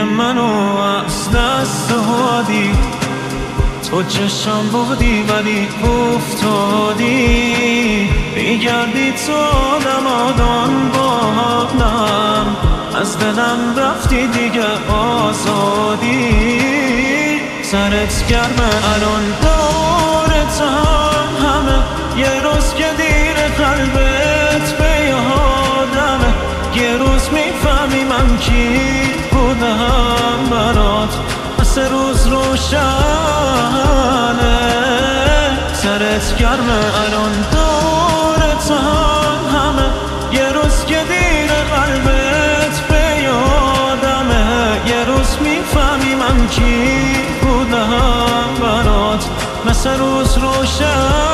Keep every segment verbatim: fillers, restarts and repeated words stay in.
منو از دست دادی، تو چشم بودی ولی افتادی، میگردی تو دمادان بادم، از دلم رفتی دیگه آزادی. سرت گرمه الان دورت هم همه، یه روز که دیر قلبت به یادمه، یه روز میفهمی من کی بودم برات، سه روز روشنه. سرت گرمه الان دورت هم همه، یه روز که دیر قلبت به یادمه، یه روز میفهمی من کی بودم برات، مثل روز روشنه.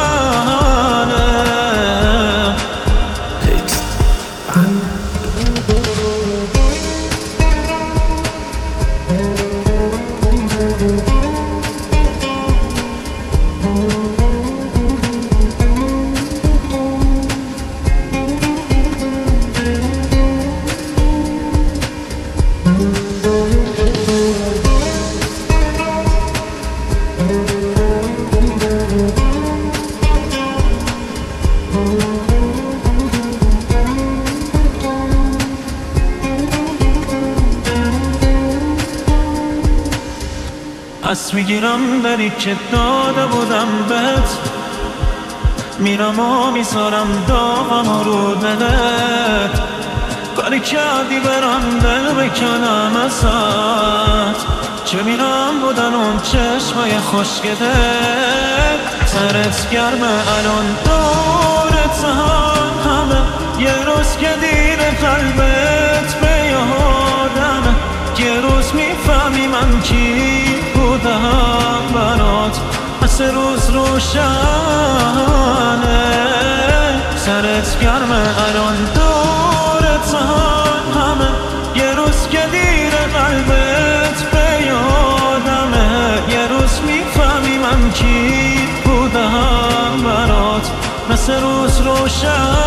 پس میگیرم بری که داده بودم بهت، میرم و میذارم داغم و رو دلت، کاری کردی برم دل بکنم ازت، چه میرم بودن اون چشمای خوشگلت. سرت گرمه الان دورت هم همه، یه روز که دیر قلبت به یادمه، یه روز میفهمی من کی بودم برات، مثل روز روشنه. سرت گرمه الان دورت هم همه، یه روز که دیر قلبت به یادمه، یه روز میفهمی من کی بودم برات، مثل روز روشنه.